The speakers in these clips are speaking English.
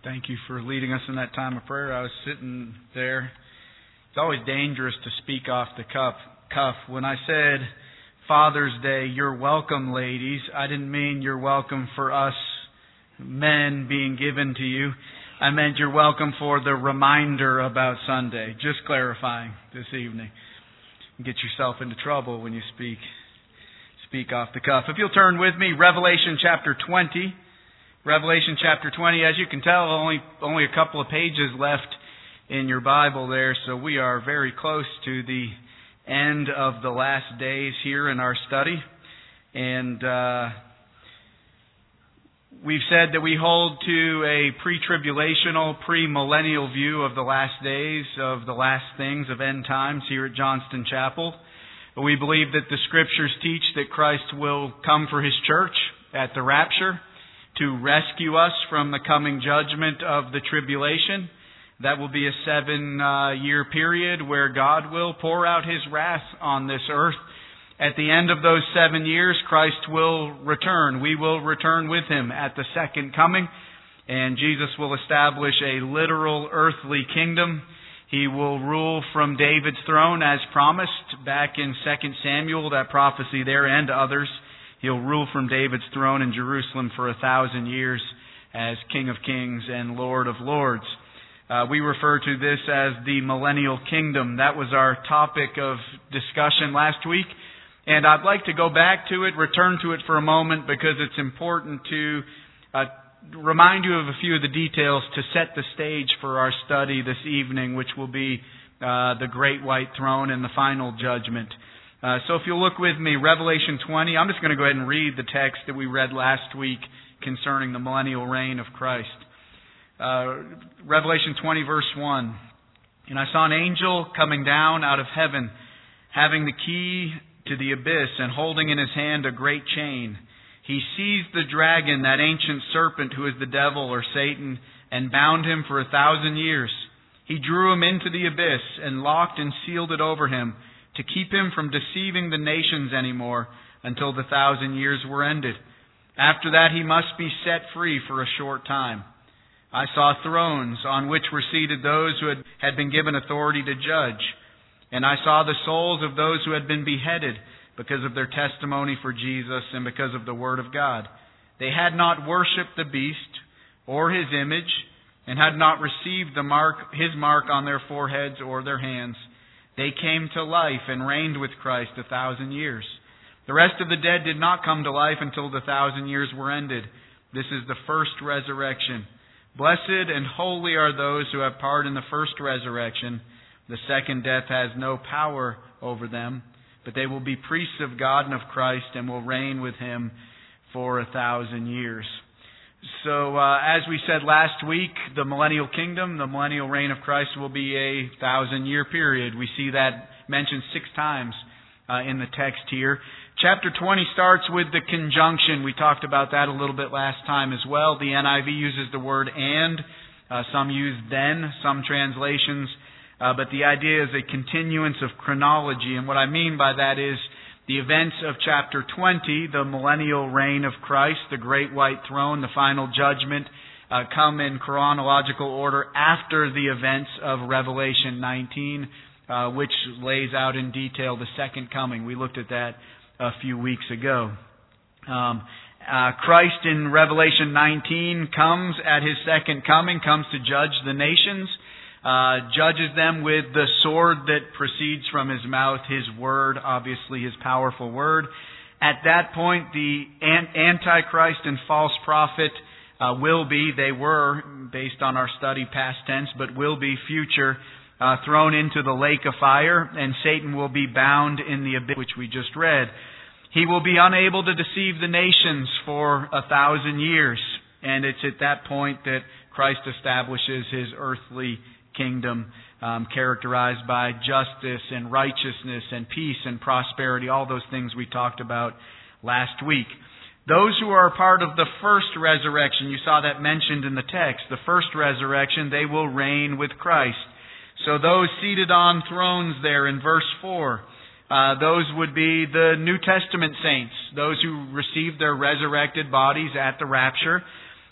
Thank you for leading us in that time of prayer. I was sitting there. It's always dangerous to speak off the cuff. When I said Father's Day, you're welcome, ladies, I didn't mean you're welcome for us men being given to you. I meant you're welcome for the reminder about Sunday. Just clarifying this evening. Get yourself into trouble when you speak off the cuff. If you'll turn with me, Revelation chapter 20. Revelation chapter 20. As you can tell, only a couple of pages left in your Bible there, so we are very close to the end of the last days here in our study. And we've said that we hold to a pre-tribulational, pre-millennial view of the last days, of the last things of end times here at Johnston Chapel. We believe that the Scriptures teach that Christ will come for His church at the rapture to rescue us from the coming judgment of the tribulation. That will be a 7-year period where God will pour out His wrath on this earth. At the end of those 7 years, Christ will return. We will return with Him at the second coming, and Jesus will establish a literal earthly kingdom. He will rule from David's throne as promised back in 2 Samuel, that prophecy there, and others. He'll rule from David's throne in Jerusalem for 1,000 years as King of Kings and Lord of Lords. We refer to this as the millennial kingdom. That was our topic of discussion last week. And I'd like to go back to it, return to it for a moment, because it's important to remind you of a few of the details to set the stage for our study this evening, which will be the great white throne and the final judgment. So if you'll look with me, Revelation 20, I'm just going to go ahead and read the text that we read last week concerning the millennial reign of Christ. Revelation 20, verse 1. And I saw an angel coming down out of heaven, having the key to the abyss, and holding in his hand a great chain. He seized the dragon, that ancient serpent who is the devil or Satan, and bound him for 1,000 years. He drew him into the abyss and locked and sealed it over him, to keep him from deceiving the nations anymore until the 1,000 years were ended. After that he must be set free for a short time. I saw thrones on which were seated those who had been given authority to judge. And I saw the souls of those who had been beheaded because of their testimony for Jesus and because of the Word of God. They had not worshipped the beast or his image, and had not received his mark on their foreheads or their hands. They came to life and reigned with Christ 1,000 years. The rest of the dead did not come to life until the 1,000 years were ended. This is the first resurrection. Blessed and holy are those who have part in the first resurrection. The second death has no power over them, but they will be priests of God and of Christ and will reign with Him for 1,000 years. So, as we said last week, the millennial kingdom, the millennial reign of Christ will be a 1,000-year period. We see that mentioned 6 times in the text here. Chapter 20 starts with the conjunction. We talked about that a little bit last time as well. The NIV uses the word and. Some use then, some translations. But the idea is a continuance of chronology. And what I mean by that is the events of chapter 20, the millennial reign of Christ, the great white throne, the final judgment, come in chronological order after the events of Revelation 19, which lays out in detail the second coming. We looked at that a few weeks ago. Christ in Revelation 19 comes at His second coming, comes to judge the nations, judges them with the sword that proceeds from His mouth, His word, obviously His powerful word. At that point, the Antichrist and false prophet they were, based on our study, past tense, but will be future, thrown into the lake of fire, and Satan will be bound in the abyss, which we just read. He will be unable to deceive the nations for 1,000 years, and it's at that point that Christ establishes His earthly kingdom, characterized by justice and righteousness and peace and prosperity, all those things we talked about last week. Those who are a part of the first resurrection, you saw that mentioned in the text, the first resurrection, they will reign with Christ. So those seated on thrones there in verse 4, those would be the New Testament saints, those who received their resurrected bodies at the rapture.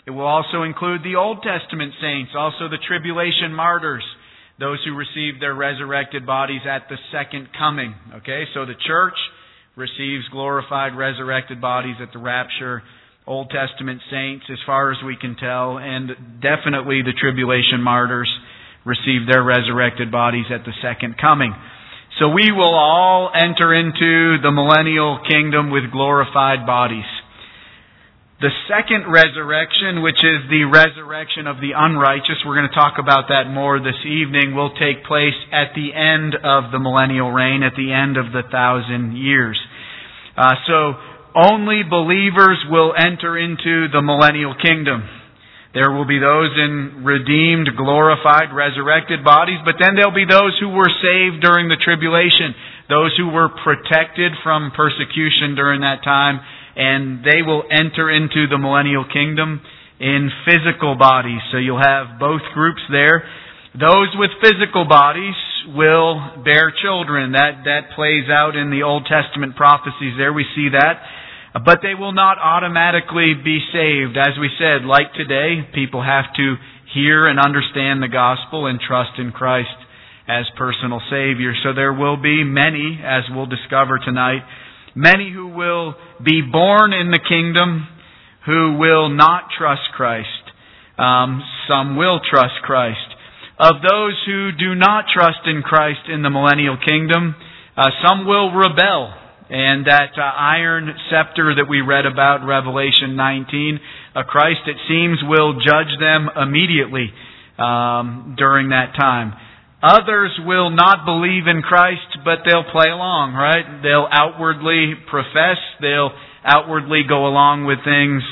It will also include the Old Testament saints, also the tribulation martyrs, those who receive their resurrected bodies at the second coming. Okay, so the church receives glorified resurrected bodies at the rapture. Old Testament saints, as far as we can tell, and definitely the tribulation martyrs receive their resurrected bodies at the second coming. So we will all enter into the millennial kingdom with glorified bodies. The second resurrection, which is the resurrection of the unrighteous, we're going to talk about that more this evening, will take place at the end of the millennial reign, at the end of the 1,000 years. So only believers will enter into the millennial kingdom. There will be those in redeemed, glorified, resurrected bodies, but then there'll be those who were saved during the tribulation, those who were protected from persecution during that time, and they will enter into the millennial kingdom in physical bodies. So you'll have both groups there. Those with physical bodies will bear children. That plays out in the Old Testament prophecies there. We see that. But they will not automatically be saved. As we said, like today, people have to hear and understand the gospel and trust in Christ as personal Savior. So there will be many, as we'll discover tonight, many who will be born in the kingdom who will not trust Christ. Some will trust Christ. Of those who do not trust in Christ in the millennial kingdom, some will rebel. And that iron scepter that we read about, Revelation 19, Christ, it seems, will judge them immediately during that time. Others will not believe in Christ, but they'll play along, right? They'll outwardly profess, they'll outwardly go along with things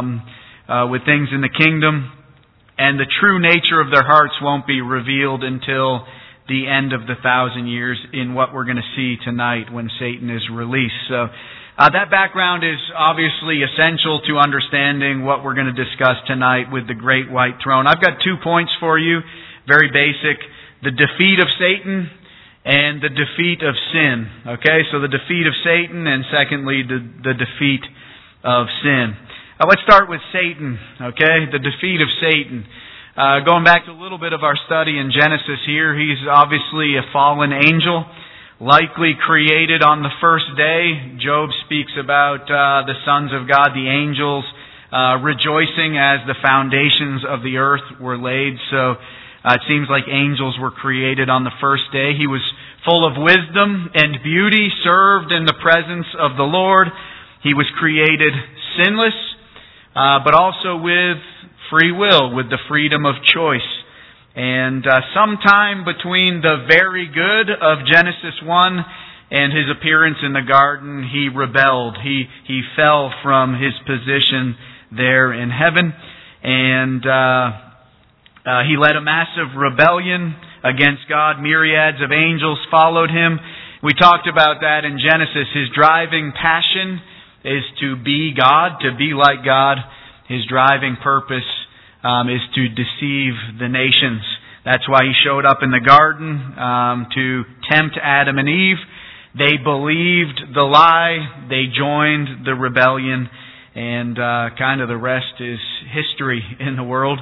in the kingdom, and the true nature of their hearts won't be revealed until the end of the 1,000 years in what we're going to see tonight when Satan is released. So that background is obviously essential to understanding what we're going to discuss tonight with the Great White Throne. I've got 2 points for you, very basic. The defeat of Satan and the defeat of sin. Okay, so the defeat of Satan and secondly the defeat of sin. Let's start with Satan, okay, the defeat of Satan. Going back to a little bit of our study in Genesis here, he's obviously a fallen angel, likely created on the first day. Job speaks about the sons of God, the angels, rejoicing as the foundations of the earth were laid. So it seems like angels were created on the first day. He was full of wisdom and beauty, served in the presence of the Lord. He was created sinless, but also with free will, with the freedom of choice. And sometime between the very good of Genesis 1 and his appearance in the garden, he rebelled. He fell from his position there in heaven. And he led a massive rebellion against God. Myriads of angels followed him. We talked about that in Genesis. His driving passion is to be God, to be like God. His driving purpose is to deceive the nations. That's why he showed up in the garden to tempt Adam and Eve. They believed the lie. They joined the rebellion. And kind of the rest is history in the world.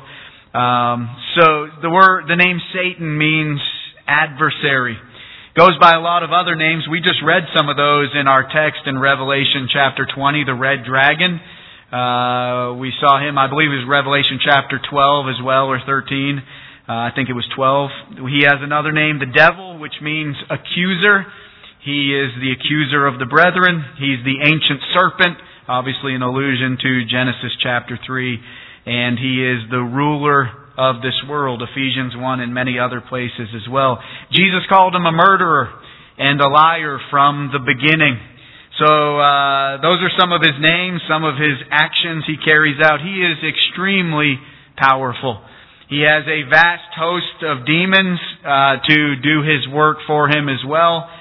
So the name Satan means adversary. Goes by a lot of other names. We just read some of those in our text in Revelation chapter 20, the red dragon. We saw him, I believe it was Revelation chapter 12 as well, or 13. I think it was 12. He has another name, the devil, which means accuser. He is the accuser of the brethren. He's the ancient serpent, obviously an allusion to Genesis chapter 3. And he is the ruler of this world, Ephesians 1 and many other places as well. Jesus called him a murderer and a liar from the beginning. So those are some of his names, some of his actions he carries out. He is extremely powerful. He has a vast host of demons to do his work for him as well.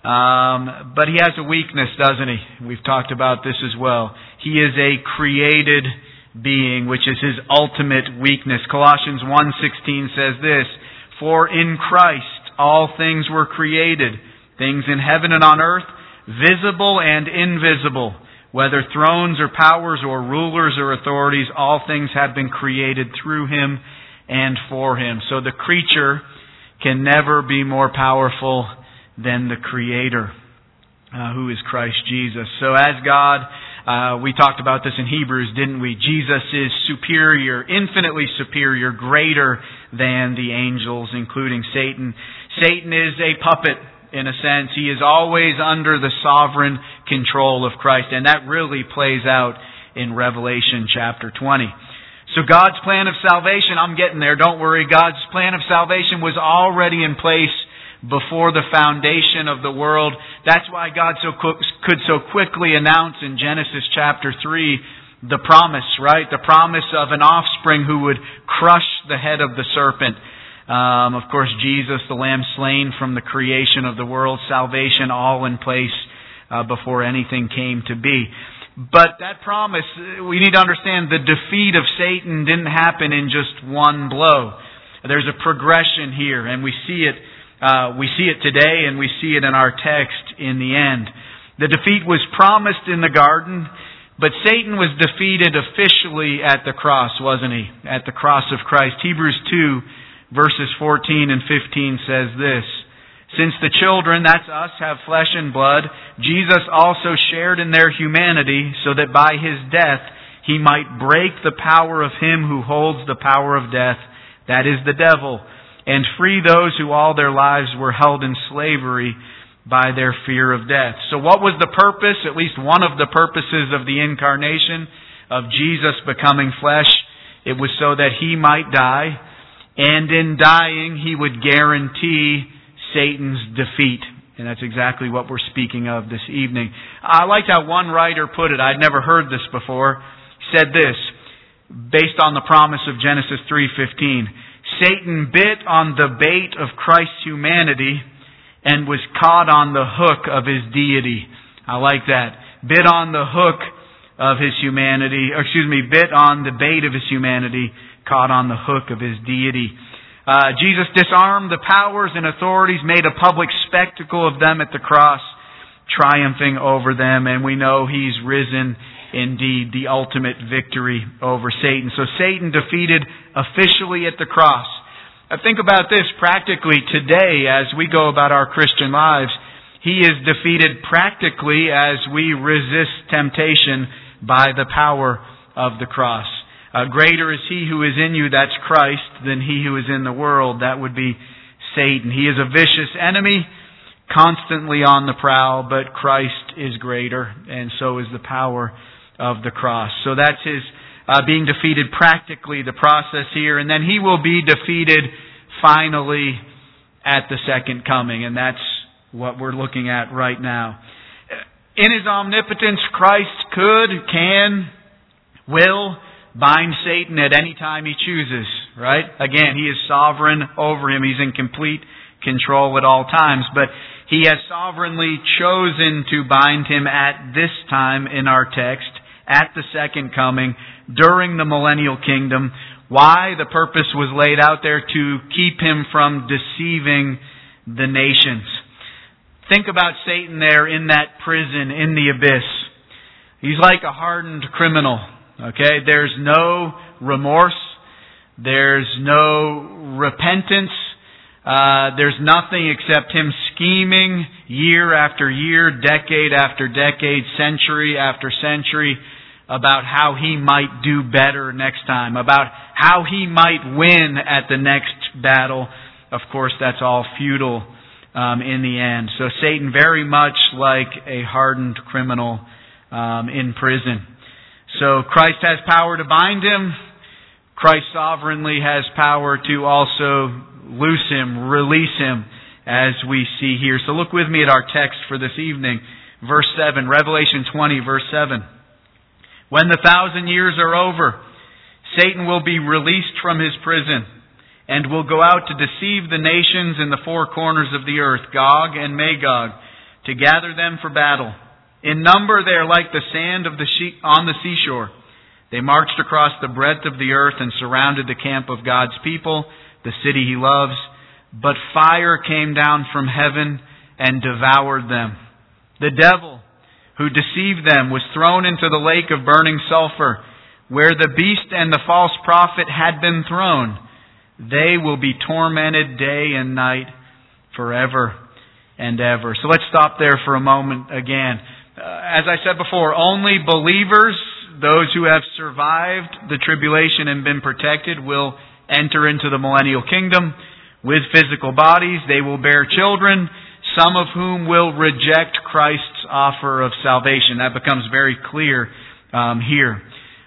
But he has a weakness, doesn't he? We've talked about this as well. He is a created being, which is his ultimate weakness. Colossians 1:16 says this, "For in Christ all things were created, things in heaven and on earth, visible and invisible, Whether thrones or powers or rulers or authorities, all things have been created through Him and for Him. So the creature can never be more powerful than the Creator, who is Christ Jesus. So as God, we talked about this in Hebrews, didn't we? Jesus is superior, infinitely superior, greater than the angels, including Satan. Satan is a puppet, in a sense. He is always under the sovereign control of Christ. And that really plays out in Revelation chapter 20. So God's plan of salvation, I'm getting there, don't worry. God's plan of salvation was already in place before the foundation of the world. That's why God could so quickly announce in Genesis chapter 3 the promise, right? The promise of an offspring who would crush the head of the serpent. Of course, Jesus, the Lamb slain from the creation of the world, salvation all in place before anything came to be. But that promise, we need to understand the defeat of Satan didn't happen in just one blow. There's a progression here, and we see it today, and we see it in our text in the end. The defeat was promised in the garden, but Satan was defeated officially at the cross, wasn't he? At the cross of Christ. Hebrews 2 verses 14 and 15 says this: Since the children, that's us, have flesh and blood, Jesus also shared in their humanity, so that by His death He might break the power of him who holds the power of death, that is the devil, and free those who all their lives were held in slavery by their fear of death. So what was the purpose, at least one of the purposes of the incarnation, of Jesus becoming flesh? It was so that He might die, and in dying He would guarantee Satan's defeat. And that's exactly what we're speaking of this evening. I liked how one writer put it. I'd never heard this before. He said this, based on the promise of Genesis 3:15. Satan bit on the bait of Christ's humanity and was caught on the hook of His deity. I like that. Bit on the hook of His humanity, bit on the bait of His humanity, caught on the hook of His deity. Jesus disarmed the powers and authorities, made a public spectacle of them at the cross, triumphing over them, and we know He's risen indeed, the ultimate victory over Satan. So Satan defeated officially at the cross. Think about this practically today as we go about our Christian lives. He is defeated practically as we resist temptation by the power of the cross. Greater is He who is in you, that's Christ, than he who is in the world. That would be Satan. He is a vicious enemy, constantly on the prowl, but Christ is greater, and so is the power of the cross. So that's His being defeated practically, the process here, and then He will be defeated finally at the second coming, and that's what we're looking at right now. In His omnipotence, Christ could, can, will bind Satan at any time He chooses, right? Again, He is sovereign over him. He's in complete control at all times. But He has sovereignly chosen to bind him at this time in our text, at the second coming, during the millennial kingdom. Why? The purpose was laid out there to keep him from deceiving the nations. Think about Satan there in that prison, in the abyss. He's like a hardened criminal. Okay, there's no remorse. There's no repentance. There's nothing except him scheming year after year, decade after decade, century after century about how he might do better next time, about how he might win at the next battle. Of course, that's all futile in the end. So Satan very much like a hardened criminal in prison. So Christ has power to bind him. Christ sovereignly has power to also loose him, release him, as we see here. So look with me at our text for this evening. Verse 7, Revelation 20, verse 7. When the 1,000 years are over, Satan will be released from his prison and will go out to deceive the nations in the four corners of the earth, Gog and Magog, to gather them for battle. In number they are like the sand of on the seashore. They marched across the breadth of the earth and surrounded the camp of God's people, the city He loves. But fire came down from heaven and devoured them. The devil, who deceived them, was thrown into the lake of burning sulfur, where the beast and the false prophet had been thrown. They will be tormented day and night forever and ever. So let's stop there for a moment again. As I said before, only believers, those who have survived the tribulation and been protected, will enter into the millennial kingdom with physical bodies. They will bear children, some of whom will reject Christ's offer of salvation. That becomes very clear here.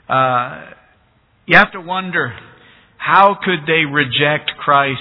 You have to wonder, how could they reject Christ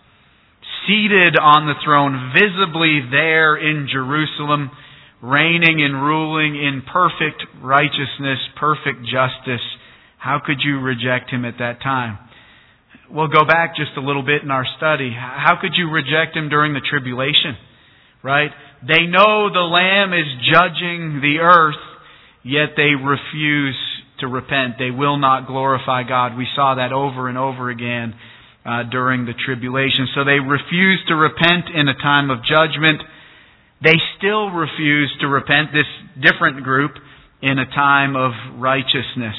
seated on the throne, visibly there in Jerusalem, reigning and ruling in perfect righteousness, perfect justice? How could you reject Him at that time? We'll go back just a little bit in our study. How could you reject Him during the tribulation? Right? They know the Lamb is judging the earth, yet they refuse to repent. They will not glorify God. We saw that over and over again during the tribulation. So they refuse to repent in a time of judgment. They still refuse to repent, this different group, in a time of righteousness.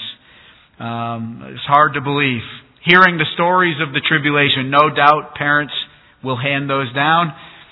It's hard to believe. Hearing the stories of the tribulation, no doubt parents will hand those down.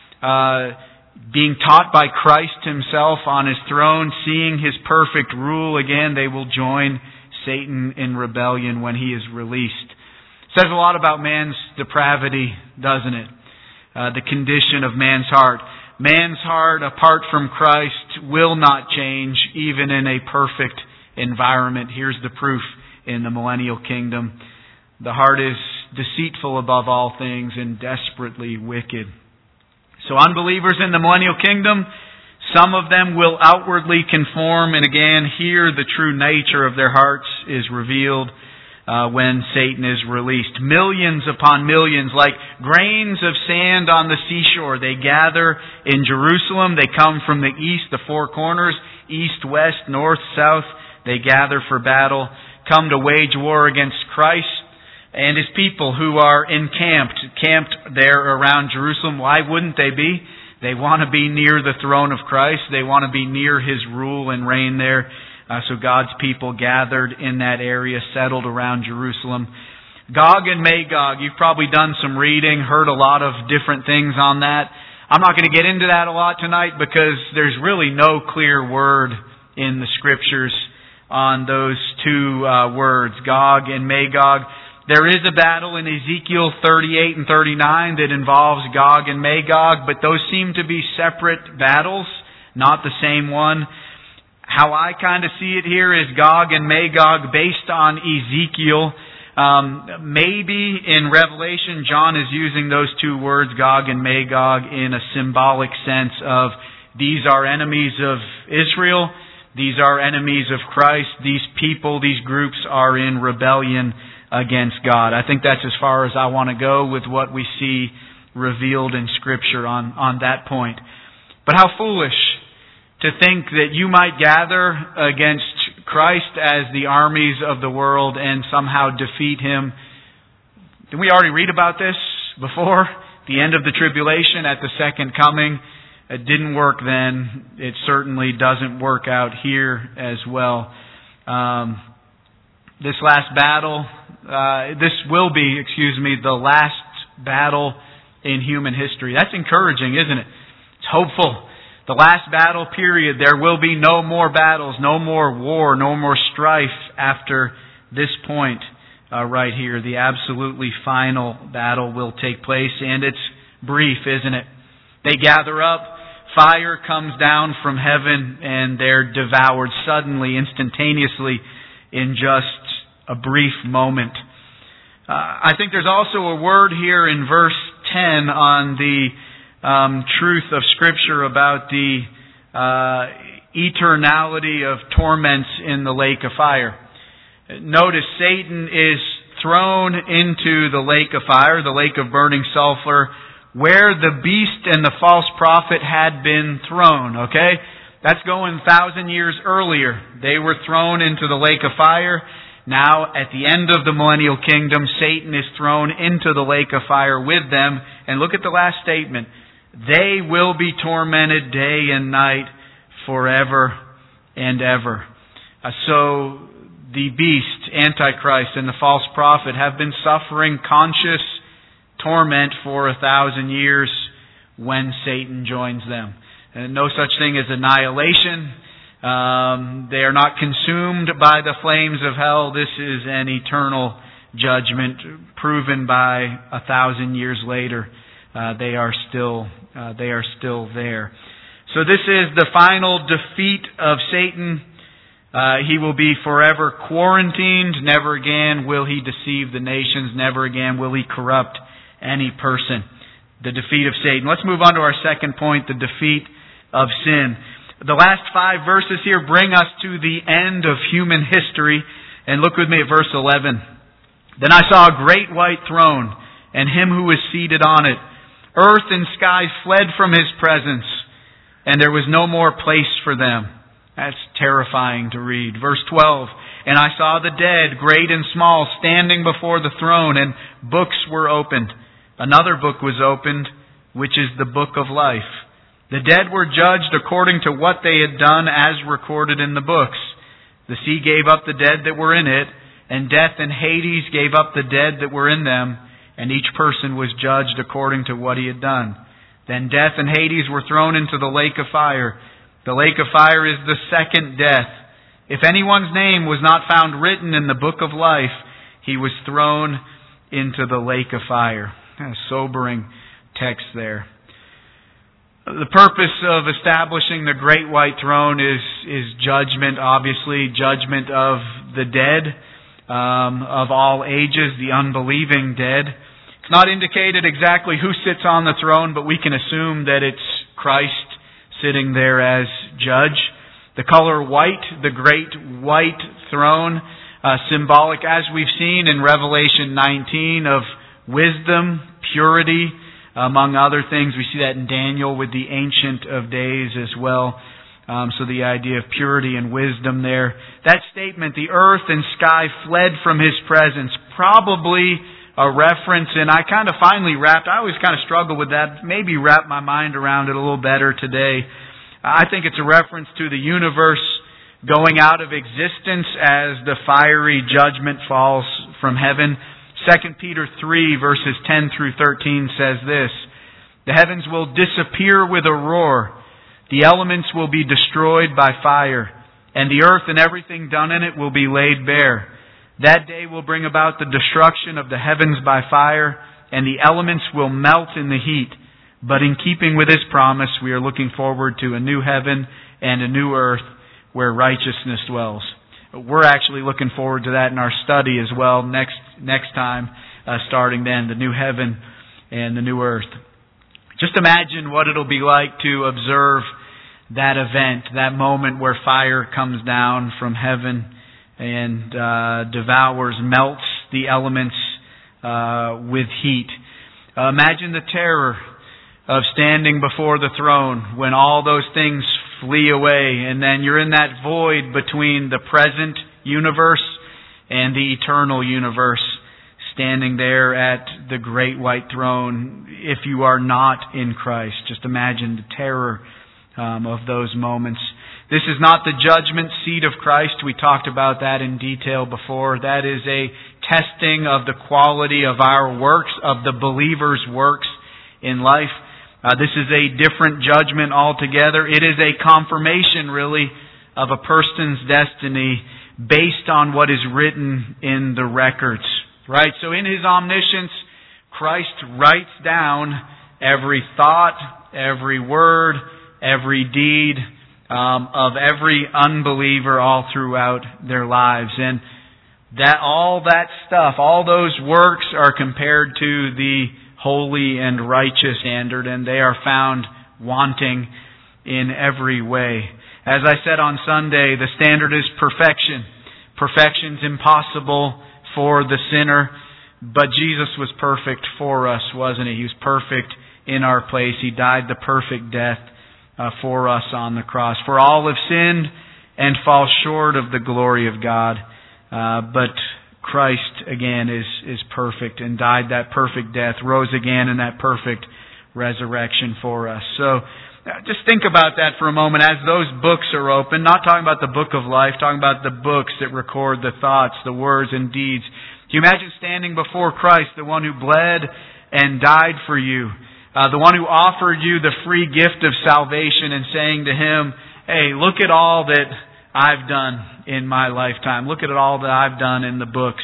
Being taught by Christ Himself on His throne, seeing His perfect rule again, they will join Satan in rebellion when he is released. It says a lot about man's depravity, doesn't it? The condition of man's heart. Man's heart, apart from Christ, will not change, even in a perfect environment. Here's the proof in the millennial kingdom. The heart is deceitful above all things and desperately wicked. So unbelievers in the millennial kingdom, some of them will outwardly conform, and again, here the true nature of their hearts is revealed when Satan is released. Millions upon millions, like grains of sand on the seashore, they gather in Jerusalem. They come from the east, the four corners, east, west, north, south. They gather for battle, come to wage war against Christ and His people who are camped there around Jerusalem. Why wouldn't they be? They want to be near the throne of Christ. They want to be near His rule and reign there. So God's people gathered in that area, settled around Jerusalem. Gog and Magog, you've probably done some reading, heard a lot of different things on that. I'm not going to get into that a lot tonight because there's really no clear word in the Scriptures on those two words, Gog and Magog. There is a battle in Ezekiel 38 and 39 that involves Gog and Magog, but those seem to be separate battles, not the same one. How I kind of see it here is Gog and Magog based on Ezekiel. Maybe in Revelation, John is using those two words, Gog and Magog, in a symbolic sense of these are enemies of Israel, these are enemies of Christ, these people, these groups are in rebellion against God. I think that's as far as I want to go with what we see revealed in Scripture on that point. But how foolish to think that you might gather against Christ as the armies of the world and somehow defeat Him. Didn't we already read about this before? The end of the tribulation at the second coming. It didn't work then. It certainly doesn't work out here as well. This last battle, this will be, the last battle in human history. That's encouraging, isn't it? It's hopeful. The last battle period, there will be no more battles, no more war, no more strife after this point right here. The absolutely final battle will take place, and it's brief, isn't it? They gather up, fire comes down from heaven, and they're devoured suddenly, instantaneously, in just a brief moment. I think there's also a word here in verse 10 on the truth of Scripture about the eternality of torments in the lake of fire. Notice Satan is thrown into the lake of fire, the lake of burning sulfur, where the beast and the false prophet had been thrown. Okay? That's going 1,000 years earlier. They were thrown into the lake of fire. Now, at the end of the millennial kingdom, Satan is thrown into the lake of fire with them. And look at the last statement. They will be tormented day and night forever and ever. So the beast, Antichrist, and the false prophet have been suffering conscious torment for 1,000 years when Satan joins them. And no such thing as annihilation. They are not consumed by the flames of hell. This is an eternal judgment proven by 1,000 years later. They are still there. So this is the final defeat of Satan. He will be forever quarantined. Never again will he deceive the nations. Never again will he corrupt any person. The defeat of Satan. Let's move on to our second point, the defeat of sin. The last 5 verses here bring us to the end of human history. And look with me at verse 11. Then I saw a great white throne, and Him who was seated on it. Earth and sky fled from His presence, and there was no more place for them. That's terrifying to read. Verse 12. And I saw the dead, great and small, standing before the throne, and books were opened. Another book was opened, which is the book of life. The dead were judged according to what they had done as recorded in the books. The sea gave up the dead that were in it, and death and Hades gave up the dead that were in them, and each person was judged according to what he had done. Then death and Hades were thrown into the lake of fire. The lake of fire is the second death. If anyone's name was not found written in the book of life, he was thrown into the lake of fire. A sobering text there. The purpose of establishing the great white throne is judgment, obviously, judgment of the dead, of all ages, the unbelieving dead. It's not indicated exactly who sits on the throne, but we can assume that it's Christ sitting there as judge. The color white, the great white throne, symbolic, as we've seen in Revelation 19, of wisdom, purity, among other things. We see that in Daniel with the Ancient of Days as well. So the idea of purity and wisdom there. That statement, the earth and sky fled from His presence, probably a reference, and I always kind of struggle with that, maybe wrap my mind around it a little better today. I think it's a reference to the universe going out of existence as the fiery judgment falls from heaven. 2 Peter 3 verses 10 through 13 says this, the heavens will disappear with a roar, the elements will be destroyed by fire, and the earth and everything done in it will be laid bare. That day will bring about the destruction of the heavens by fire, and the elements will melt in the heat. But in keeping with His promise, we are looking forward to a new heaven and a new earth where righteousness dwells. We're actually looking forward to that in our study as well next time, starting then, the new heaven and the new earth. Just imagine what it'll be like to observe that event, that moment where fire comes down from heaven and devours, melts the elements with heat. Imagine the terror of standing before the throne when all those things flee away, and then you're in that void between the present universe and the eternal universe, standing there at the great white throne if you are not in Christ. Just imagine the terror of those moments. This is not the judgment seat of Christ. We talked about that in detail before. That is a testing of the quality of our works, of the believer's works in life. This is a different judgment altogether. It is a confirmation, really, of a person's destiny based on what is written in the records. Right? So in His omniscience, Christ writes down every thought, every word, every deed of every unbeliever all throughout their lives. And all that stuff, all those works are compared to the holy and righteous standard, and they are found wanting in every way. As I said on Sunday, the standard is perfection. Perfection's impossible for the sinner, but Jesus was perfect for us, wasn't He? He was perfect in our place. He died the perfect death for us on the cross. For all have sinned and fall short of the glory of God, but Christ, again, is perfect and died that perfect death, rose again in that perfect resurrection for us. So just think about that for a moment as those books are open. Not talking about the book of life, talking about the books that record the thoughts, the words and deeds. Can you imagine standing before Christ, the one who bled and died for you, the one who offered you the free gift of salvation, and saying to Him, hey, look at all that I've done in my lifetime. Look at all that I've done in the books.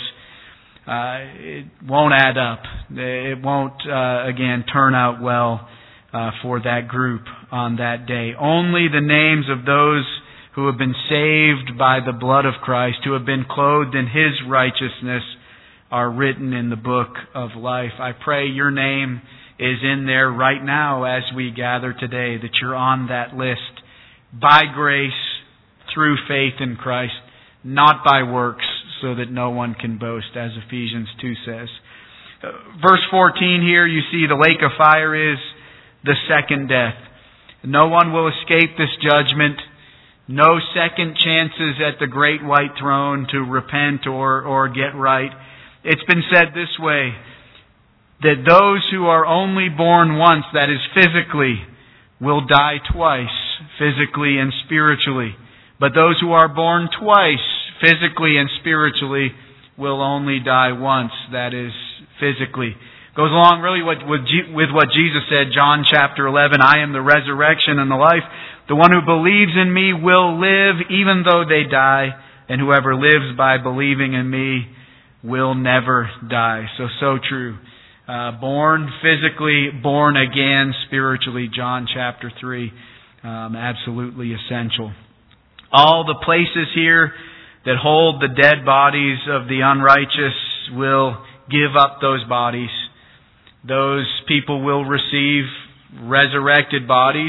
It won't add up. It won't, again, turn out well for that group on that day. Only the names of those who have been saved by the blood of Christ, who have been clothed in His righteousness, are written in the book of life. I pray your name is in there right now as we gather today, that you're on that list by grace through faith in Christ, not by works, so that no one can boast, as Ephesians 2 says. Verse 14 here, you see the lake of fire is the second death. No one will escape this judgment. No second chances at the great white throne to repent or get right. It's been said this way, that those who are only born once, that is physically, will die twice, physically and spiritually. But those who are born twice, physically and spiritually, will only die once, that is physically. Goes along really with what Jesus said, John chapter 11, I am the resurrection and the life. The one who believes in me will live even though they die, and whoever lives by believing in me will never die. So true. Born physically, born again spiritually, John chapter 3. Absolutely essential. All the places here that hold the dead bodies of the unrighteous will give up those bodies. Those people will receive resurrected bodies,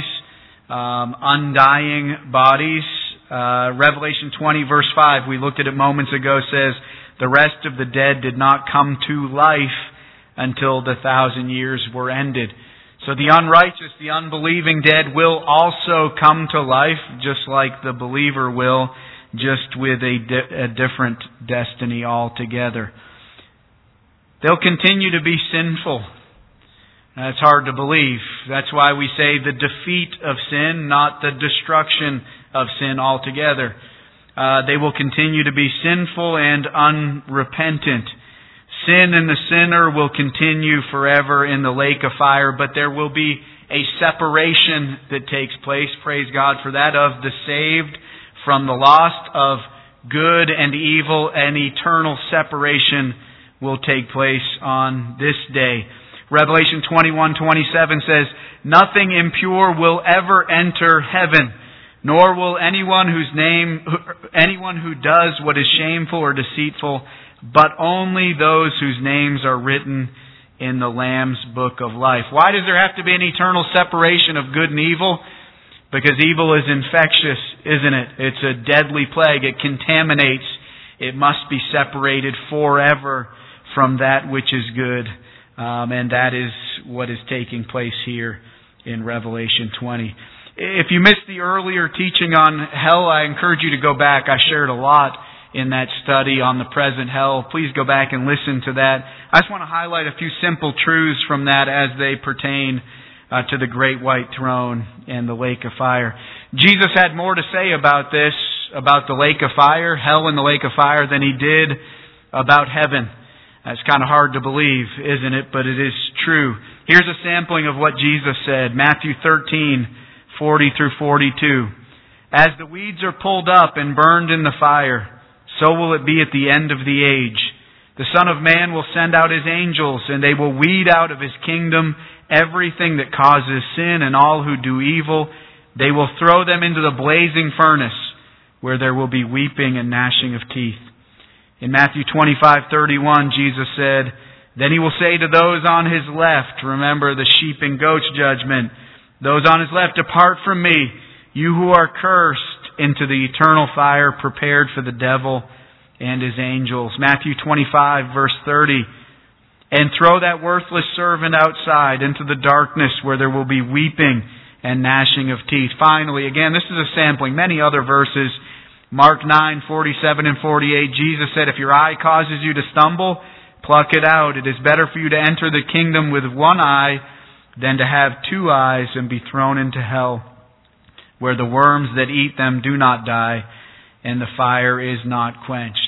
undying bodies. Revelation 20 verse 5, we looked at it moments ago, says, the rest of the dead did not come to life until the 1,000 years were ended. So the unrighteous, the unbelieving dead will also come to life, just like the believer will, just with a different destiny altogether. They'll continue to be sinful. That's hard to believe. That's why we say the defeat of sin, not the destruction of sin altogether. They will continue to be sinful and unrepentant. Sin and the sinner will continue forever in the lake of fire, but there will be a separation that takes place, praise God for that, of the saved from the lost, of good and evil. An eternal separation will take place on this day. Revelation 21:27 says, nothing impure will ever enter heaven, nor will anyone who does what is shameful or deceitful, but only those whose names are written in the Lamb's book of life. Why does there have to be an eternal separation of good and evil? Because evil is infectious, isn't it? It's a deadly plague. It contaminates. It must be separated forever from that which is good. And that is what is taking place here in Revelation 20. If you missed the earlier teaching on hell, I encourage you to go back. I shared a lot in that study on the present hell. Please go back and listen to that. I just want to highlight a few simple truths from that as they pertain to the great white throne and the lake of fire. Jesus had more to say about this, about the lake of fire, hell and the lake of fire, than He did about heaven. That's kind of hard to believe, isn't it? But it is true. Here's a sampling of what Jesus said. Matthew 13:40 through 42. As the weeds are pulled up and burned in the fire, so will it be at the end of the age. The Son of Man will send out His angels, and they will weed out of His kingdom everything that causes sin and all who do evil. They will throw them into the blazing furnace, where there will be weeping and gnashing of teeth. In Matthew 25:31, Jesus said, then He will say to those on His left, remember the sheep and goats judgment, those on His left, depart from me, you who are cursed, into the eternal fire prepared for the devil and his angels. Matthew 25 verse 30, and throw that worthless servant outside into the darkness where there will be weeping and gnashing of teeth. Finally, again, this is a sampling, many other verses. Mark 9:47 and 48, Jesus said, if your eye causes you to stumble, pluck it out. It is better for you to enter the kingdom with one eye than to have 2 eyes and be thrown into hell, where the worms that eat them do not die, and the fire is not quenched.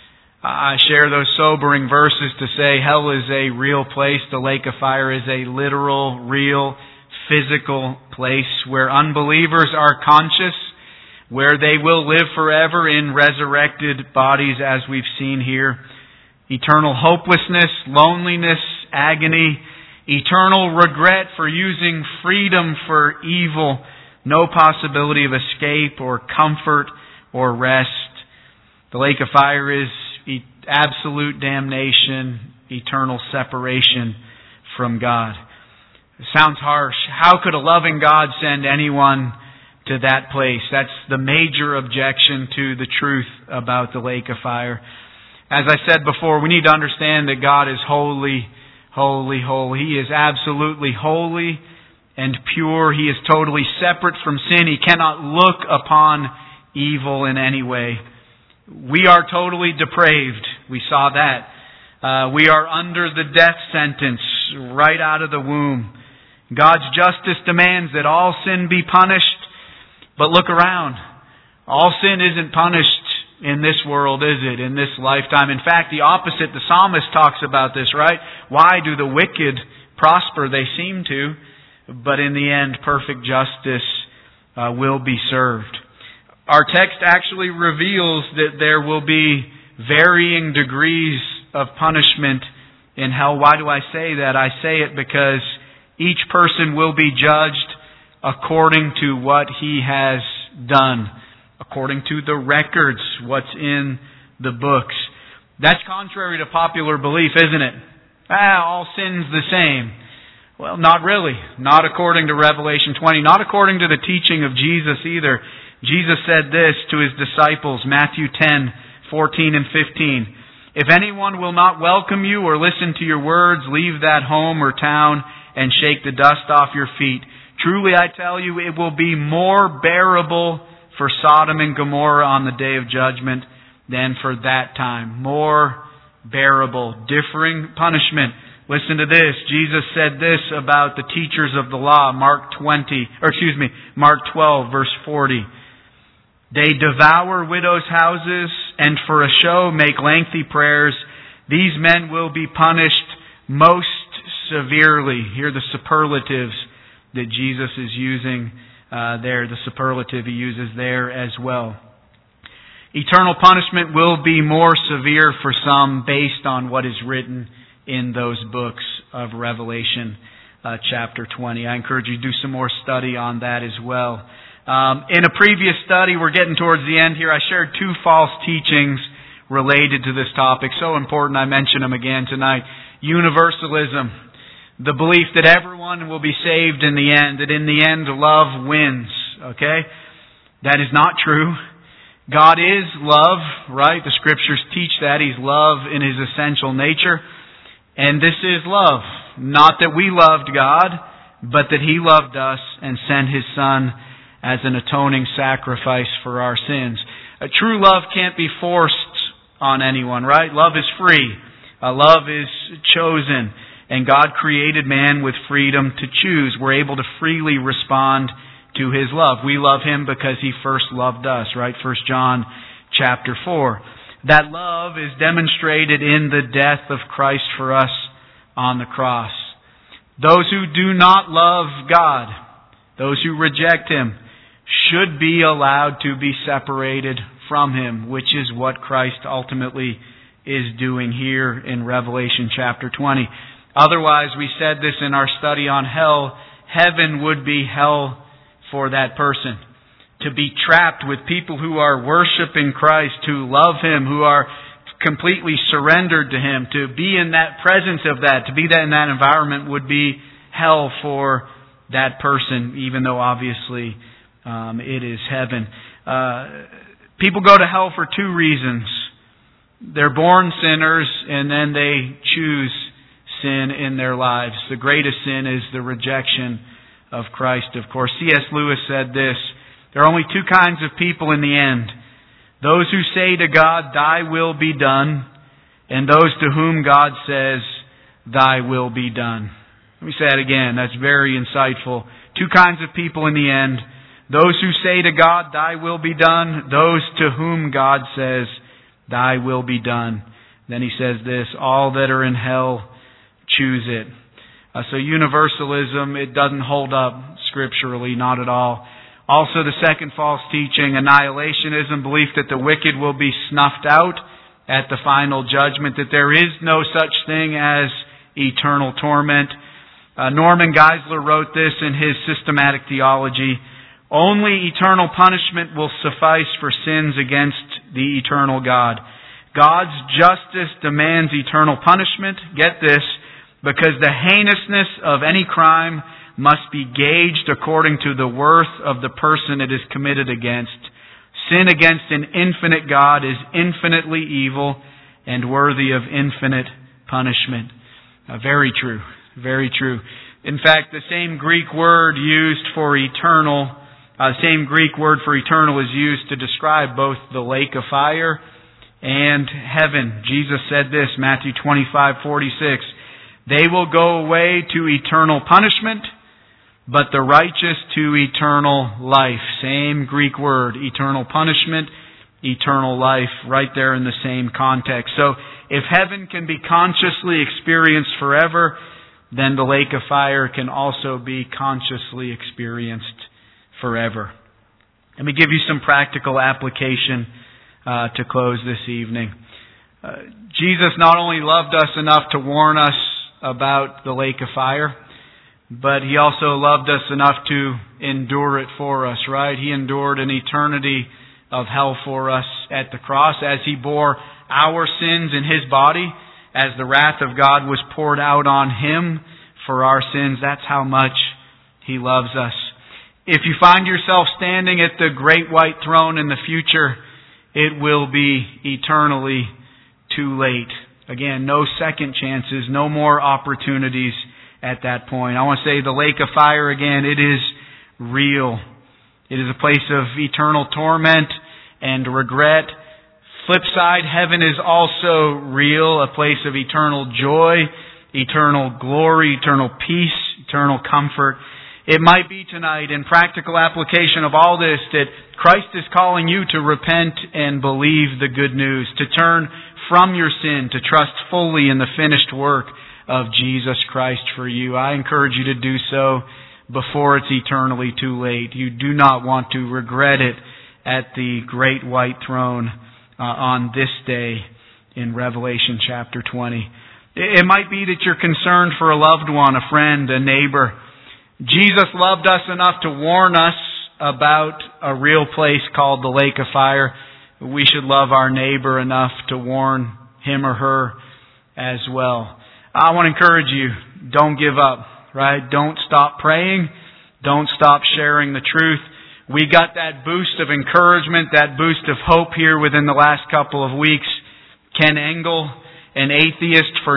I share those sobering verses to say hell is a real place. The lake of fire is a literal, real, physical place where unbelievers are conscious, where they will live forever in resurrected bodies, as we've seen here. Eternal hopelessness, loneliness, agony, eternal regret for using freedom for evil, no possibility of escape or comfort or rest. The lake of fire is absolute damnation, eternal separation from God. It sounds harsh. How could a loving God send anyone to that place? That's the major objection to the truth about the lake of fire. As I said before, we need to understand that God is holy, holy, holy. He is absolutely holy and pure. He is totally separate from sin. He cannot look upon evil in any way. We are totally depraved. We saw that. We are under the death sentence right out of the womb. God's justice demands that all sin be punished. But look around. All sin isn't punished in this world, is it? In this lifetime. In fact, the opposite. The psalmist talks about this, right? Why do the wicked prosper? They seem to. But in the end, perfect justice will be served. Our text actually reveals that there will be varying degrees of punishment in hell. Why do I say that? I say it because each person will be judged according to what he has done, according to the records, what's in the books. That's contrary to popular belief, isn't it? All sin's the same. Well, not really. Not according to Revelation 20. Not according to the teaching of Jesus either. Jesus said this to His disciples, Matthew 10, 14 and 15. If anyone will not welcome you or listen to your words, leave that home or town and shake the dust off your feet. Truly I tell you, it will be more bearable for Sodom and Gomorrah on the day of judgment than for that time. More bearable, differing punishment. Listen to this. Jesus said this about the teachers of the law, Mark 12, verse 40. They devour widows' houses and for a show make lengthy prayers. These men will be punished most severely. Hear the superlatives that Jesus is using there. The superlative He uses there as well. Eternal punishment will be more severe for some based on what is written in those books of Revelation chapter 20. I encourage you to do some more study on that as well. In a previous study, we're getting towards the end here, I shared 2 false teachings related to this topic. So important I mention them again tonight. Universalism. The belief that everyone will be saved in the end. That in the end, love wins. Okay? That is not true. God is love, right? The Scriptures teach that. He's love in His essential nature. And this is love. Not that we loved God, but that He loved us and sent His Son as an atoning sacrifice for our sins. A true love can't be forced on anyone, right? Love is free. Love is chosen. And God created man with freedom to choose. We're able to freely respond to His love. We love Him because He first loved us, right? 1 John chapter 4. That love is demonstrated in the death of Christ for us on the cross. Those who do not love God, those who reject Him, should be allowed to be separated from Him, which is what Christ ultimately is doing here in Revelation chapter 20. Otherwise, we said this in our study on hell, heaven would be hell for that person. To be trapped with people who are worshiping Christ, who love Him, who are completely surrendered to Him, to be in that presence of that, to be in that environment would be hell for that person, even though obviously it is heaven. People go to hell for 2 reasons. They're born sinners and then they choose sin in their lives. The greatest sin is the rejection of Christ, of course. C.S. Lewis said this, there are only 2 kinds of people in the end. Those who say to God, Thy will be done, and those to whom God says, Thy will be done. Let me say that again. That's very insightful. Two kinds of people in the end. Those who say to God, Thy will be done. Those to whom God says, Thy will be done. Then he says this, all that are in hell, choose it. So universalism, it doesn't hold up scripturally, not at all. Also the second false teaching, annihilationism, belief that the wicked will be snuffed out at the final judgment, that there is no such thing as eternal torment. Norman Geisler wrote this in his Systematic Theology. Only eternal punishment will suffice for sins against the eternal God. God's justice demands eternal punishment. Get this, because the heinousness of any crime must be gauged according to the worth of the person it is committed against. Sin against an infinite God is infinitely evil and worthy of infinite punishment. Very true. Very true. In fact, the same Greek word for eternal is used to describe both the lake of fire and heaven. Jesus said this, Matthew 25:46. They will go away to eternal punishment, but the righteous to eternal life. Same Greek word, eternal punishment, eternal life, right there in the same context. So, if heaven can be consciously experienced forever, then the lake of fire can also be consciously experienced forever. Let me give you some practical application to close this evening. Jesus not only loved us enough to warn us about the lake of fire, but He also loved us enough to endure it for us, right? He endured an eternity of hell for us at the cross as He bore our sins in His body, as the wrath of God was poured out on Him for our sins. That's how much He loves us. If you find yourself standing at the great white throne in the future, it will be eternally too late. Again, no second chances, no more opportunities at that point. I want to say the lake of fire again, it is real. It is a place of eternal torment and regret. Flip side, heaven is also real, a place of eternal joy, eternal glory, eternal peace, eternal comfort. It might be tonight, in practical application of all this, that Christ is calling you to repent and believe the good news, to turn from your sin, to trust fully in the finished work of Jesus Christ for you. I encourage you to do so before it's eternally too late. You do not want to regret it at the great white throne on this day in Revelation chapter 20. It might be that you're concerned for a loved one, a friend, a neighbor. Jesus loved us enough to warn us about a real place called the lake of fire. We should love our neighbor enough to warn him or her as well. I want to encourage you, don't give up, right? Don't stop praying. Don't stop sharing the truth. We got that boost of encouragement, that boost of hope here within the last couple of weeks. Ken Engel, an atheist for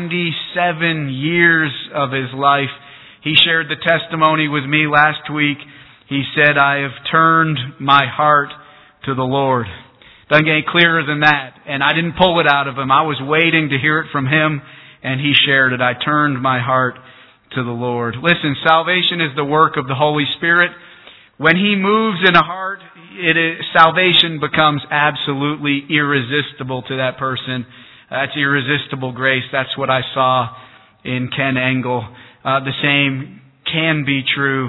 97 years of his life, he shared the testimony with me last week. He said, I have turned my heart to the Lord. Doesn't get any clearer than that. And I didn't pull it out of him. I was waiting to hear it from him, and he shared it. I turned my heart to the Lord. Listen, salvation is the work of the Holy Spirit. When He moves in a heart, salvation becomes absolutely irresistible to that person. That's irresistible grace. That's what I saw in Ken Engel. The same can be true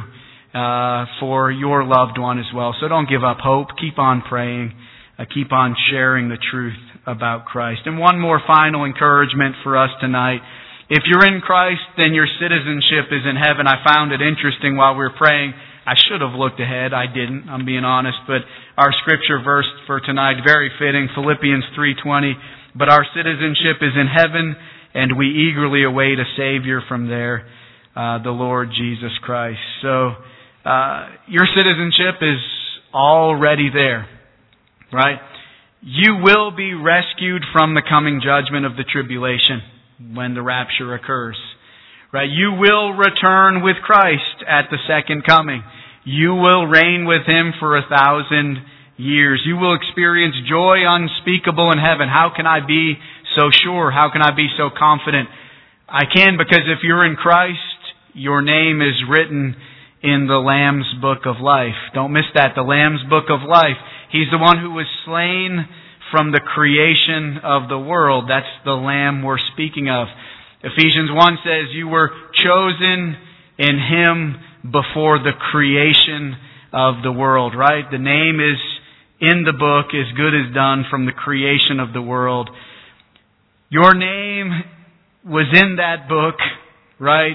for your loved one as well. So don't give up hope. Keep on praying. Keep on sharing the truth about Christ. And one more final encouragement for us tonight. If you're in Christ, then your citizenship is in heaven. I found it interesting while we were praying. I should have looked ahead. I didn't. I'm being honest. But our scripture verse for tonight, very fitting, Philippians 3:20. But our citizenship is in heaven, and we eagerly await a Savior from there, the Lord Jesus Christ. So, your citizenship is already there, right? You will be rescued from the coming judgment of the tribulation when the rapture occurs. Right? You will return with Christ at the second coming. You will reign with Him for 1,000 years. You will experience joy unspeakable in heaven. How can I be so sure? How can I be so confident? I can, because if you're in Christ, your name is written in the Lamb's Book of Life. Don't miss that, the Lamb's Book of Life. He's the one who was slain from the creation of the world. That's the Lamb we're speaking of. Ephesians 1 says, you were chosen in Him before the creation of the world, right? The name is in the book, as good as done from the creation of the world. Your name was in that book, right?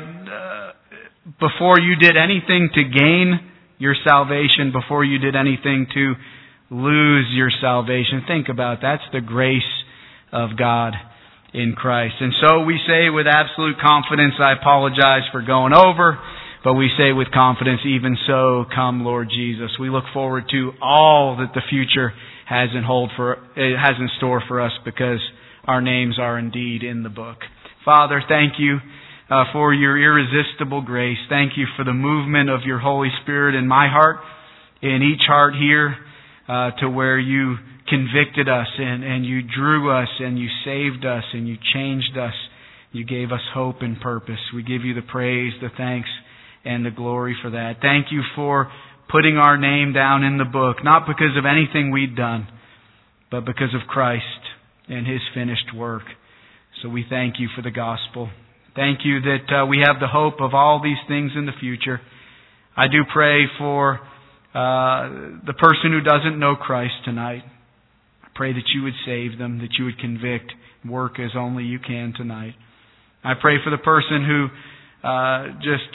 Before you did anything to gain your salvation, before you did anything to lose your salvation. Think about that. That's the grace of God in Christ. And so we say with absolute confidence, I apologize for going over, but we say with confidence, even so, come Lord Jesus. We look forward to all that the future has in store for us, because our names are indeed in the book. Father, thank you for your irresistible grace. Thank you for the movement of your Holy Spirit in my heart, in each heart here, to where you convicted us and you drew us and you saved us and you changed us. You gave us hope and purpose. We give you the praise, the thanks, and the glory for that. Thank you for putting our name down in the book, not because of anything we'd done, but because of Christ and His finished work. So we thank you for the gospel. Thank you that we have the hope of all these things in the future. I do pray for the person who doesn't know Christ tonight. I pray that you would save them, that you would convict, work as only you can tonight. I pray for the person who just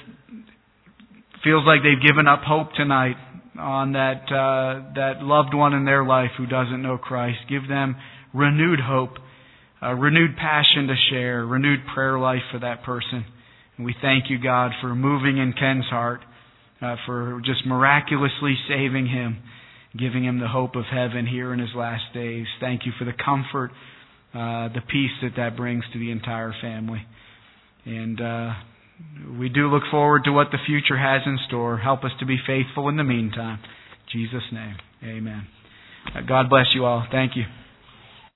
feels like they've given up hope tonight on that loved one in their life who doesn't know Christ. Give them renewed hope, renewed passion to share, renewed prayer life for that person. And we thank you, God, for moving in Ken's heart, for just miraculously saving him, giving him the hope of heaven here in his last days. Thank you for the comfort, the peace that brings to the entire family. And we do look forward to what the future has in store. Help us to be faithful in the meantime. In Jesus' name, amen. God bless you all. Thank you.